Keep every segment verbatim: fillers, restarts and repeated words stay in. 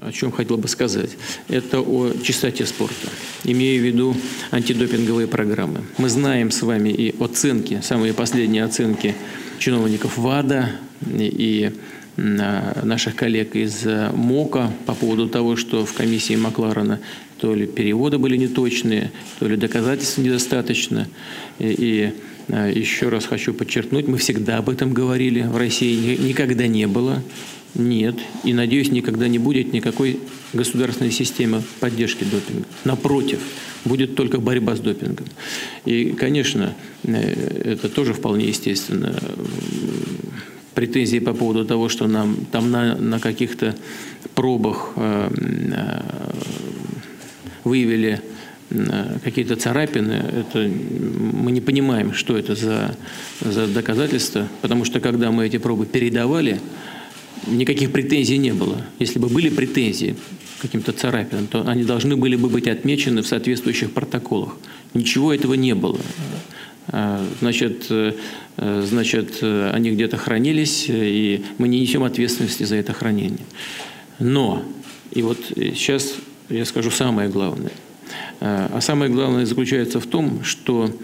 о чем хотел бы сказать, это о чистоте спорта. Имею в виду антидопинговые программы. Мы знаем с вами и оценки, самые последние оценки чиновников ВАДА и наших коллег из МОКа по поводу того, что в комиссии Макларена то ли переводы были неточные, то ли доказательств недостаточно. И, и еще раз хочу подчеркнуть, мы всегда об этом говорили, в России никогда не было, нет, и, надеюсь, никогда не будет никакой государственной системы поддержки допинга. Напротив, будет только борьба с допингом. И, конечно, это тоже вполне естественно. Претензии по поводу того, что нам там на, на каких-то пробах э, э, выявили э, какие-то царапины, это, мы не понимаем, что это за, за доказательства, потому что когда мы эти пробы передавали, никаких претензий не было. Если бы были претензии к каким-то царапинам, то они должны были бы быть отмечены в соответствующих протоколах. Ничего этого не было. Значит, значит, они где-то хранились, и мы не несем ответственности за это хранение. Но, и вот сейчас я скажу самое главное. А самое главное заключается в том, что,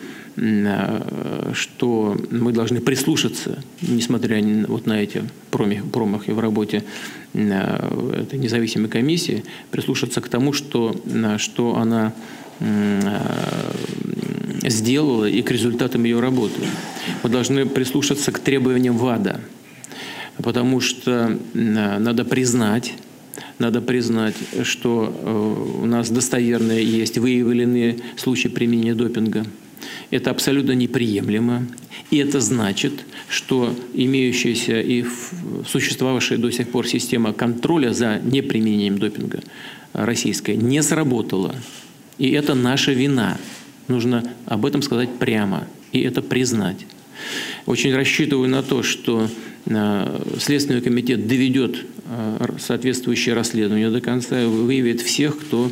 что мы должны прислушаться, несмотря вот на эти промахи в работе этой независимой комиссии, прислушаться к тому, что, что она сделала и к результатам ее работы. Мы должны прислушаться к требованиям ВАДА, потому что надо признать, надо признать, что у нас достоверно есть выявленные случаи применения допинга. Это абсолютно неприемлемо. И это значит, что имеющаяся и существовавшая до сих пор система контроля за неприменением допинга российская не сработала. И это наша вина. Нужно об этом сказать прямо и это признать. Очень рассчитываю на то, что Следственный комитет доведет соответствующее расследование до конца и выявит всех, кто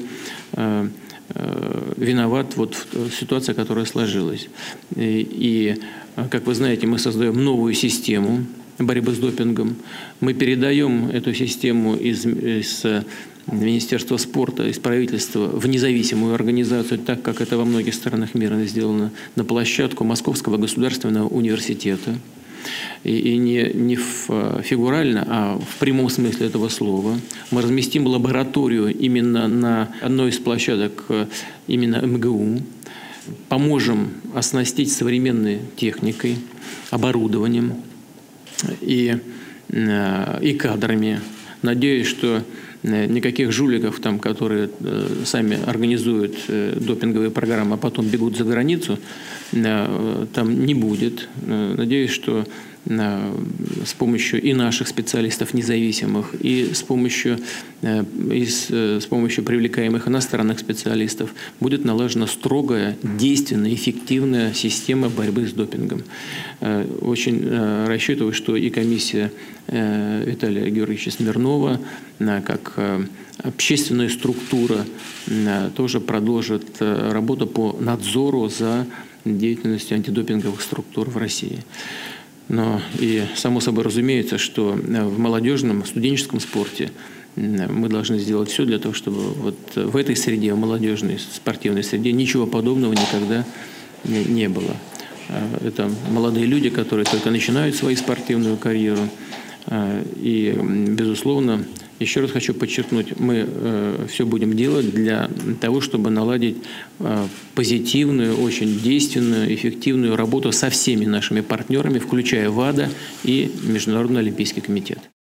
виноват вот в ситуации, которая сложилась. И, как вы знаете, мы создаем новую систему борьбы с допингом. Мы передаем эту систему из, из Министерства спорта, из правительства в независимую организацию, так как это во многих странах мира сделано, на площадку Московского государственного университета. И, и не, не фигурально, а в прямом смысле этого слова. Мы разместим лабораторию именно на одной из площадок именно эм гэ у, поможем оснастить современной техникой, оборудованием и, и кадрами. Надеюсь, что никаких жуликов, там, которые сами организуют допинговые программы, а потом бегут за границу, там не будет. Надеюсь, что с помощью и наших специалистов независимых, и с помощью, и с, с помощью привлекаемых иностранных специалистов будет налажена строгая, действенная, эффективная система борьбы с допингом. Очень рассчитываю, что и комиссия Виталия Георгиевича Смирнова, как общественная структура, тоже продолжит работу по надзору за деятельностью антидопинговых структур в России. Но и само собой разумеется, что в молодежном, студенческом спорте мы должны сделать все для того, чтобы вот в этой среде, в молодежной спортивной среде, ничего подобного никогда не было. Это молодые люди, которые только начинают свою спортивную карьеру. И, безусловно, еще раз хочу подчеркнуть, мы э, все будем делать для того, чтобы наладить э, позитивную, очень действенную, эффективную работу со всеми нашими партнерами, включая ВАДА и Международный олимпийский комитет.